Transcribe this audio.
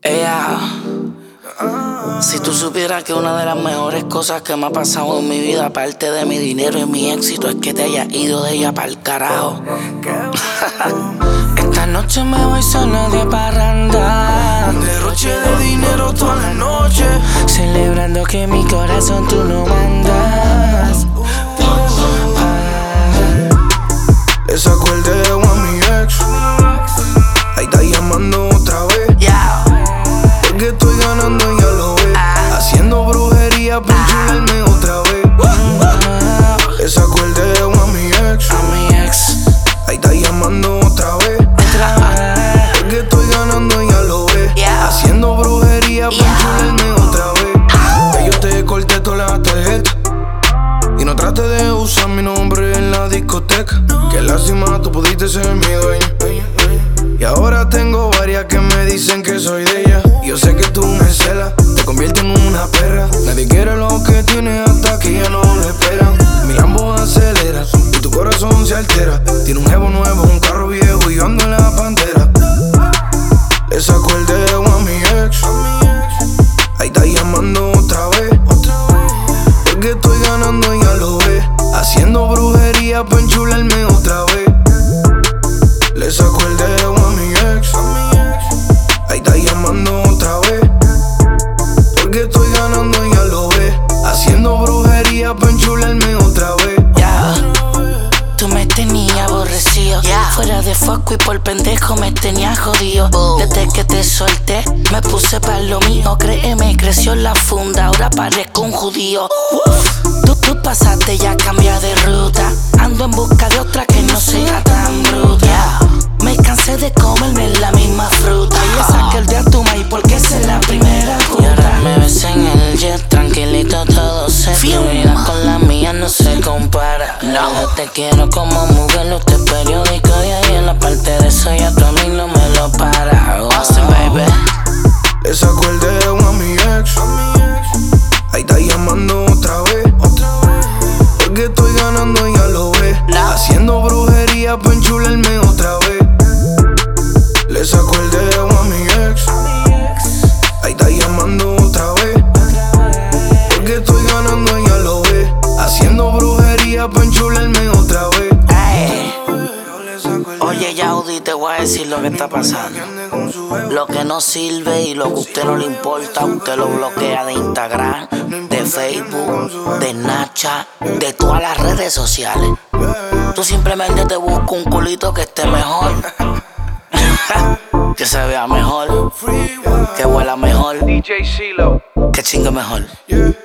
Ella, si tú supieras que una de las mejores cosas que me ha pasado en mi vida, aparte de mi dinero y mi éxito, es que te hayas ido de ella pa'l carajo. Esta noche me voy solo de parranda, derroche de dinero toda la noche, celebrando que mi corazón tú no mandas. Le saco el dedo a mi ex, ahí está llamando otra vez. Porque estoy ganando, ya lo ve, haciendo brujería para enchularme otra vez. Le saco el dedo a mi ex, ahí está llamando otra vez. Porque estoy ganando, ya lo ve, haciendo brujería para enchularme otra vez. Que yo te corté todas las tarjetas y no trate de usar mi nombre en la discoteca. Que lástima, tú pudiste ser mi dueño. Y ahora tengo varias que me dicen que soy de ella. Y yo sé que tú me celas, te conviertes en una perra. Nadie quiere lo que tienes hasta que ya no lo esperan. Mi Lambo acelera y tu corazón se altera. Tiene un jevo nuevo, un carro viejo y yo ando en la pantera. Le saco el dedo a mi ex, ahí está llamando otra vez. Porque estoy ganando, ya lo ve, haciendo brujería para enchularme otra vez. Le saco el dedo a mi ex, ahí está llamando otra vez. Porque estoy ganando, ya lo ve, haciendo brujería para enchularme otra vez. Tú me tenías aborrecido, fuera de foco y por pendejo me tenías jodido. Desde que te solté, me puse pa' lo mío. Créeme, creció la funda, ahora parezco un judío. Tú pasaste ya a cambiar de ruta, ando en busca de otra que no sea tan bruta. Me cansé de comerme la misma fruta y le saqué el de a tu maíz porque esa es la primera puta. Y ahora me ves en el jet, tranquilito todo se Tu vida con la mía no se compara. Yo te quiero como mujer, usted es periódico de ahí. En la parte de eso ya tú a mí no me lo para. Austin, baby. Le saco el dedo a mi ex, ahí está llamando otra vez. Porque estoy ganando, ya lo ve, haciendo brujería para enchularme otra vez. Le saco el dedo a mi ex, ahí está llamando otra vez. Porque estoy ganando, ya lo ve, haciendo brujería para enchularme otra vez. Oye, Yaudi, te voy a decir lo que está pasando. Lo que no sirve y lo que a usted no le importa, usted lo bloquea de Instagram, de Facebook, de Snapchat, de todas las redes sociales. Tú simplemente te buscas un culito que esté mejor, que se vea mejor, que huela mejor, que chingue mejor.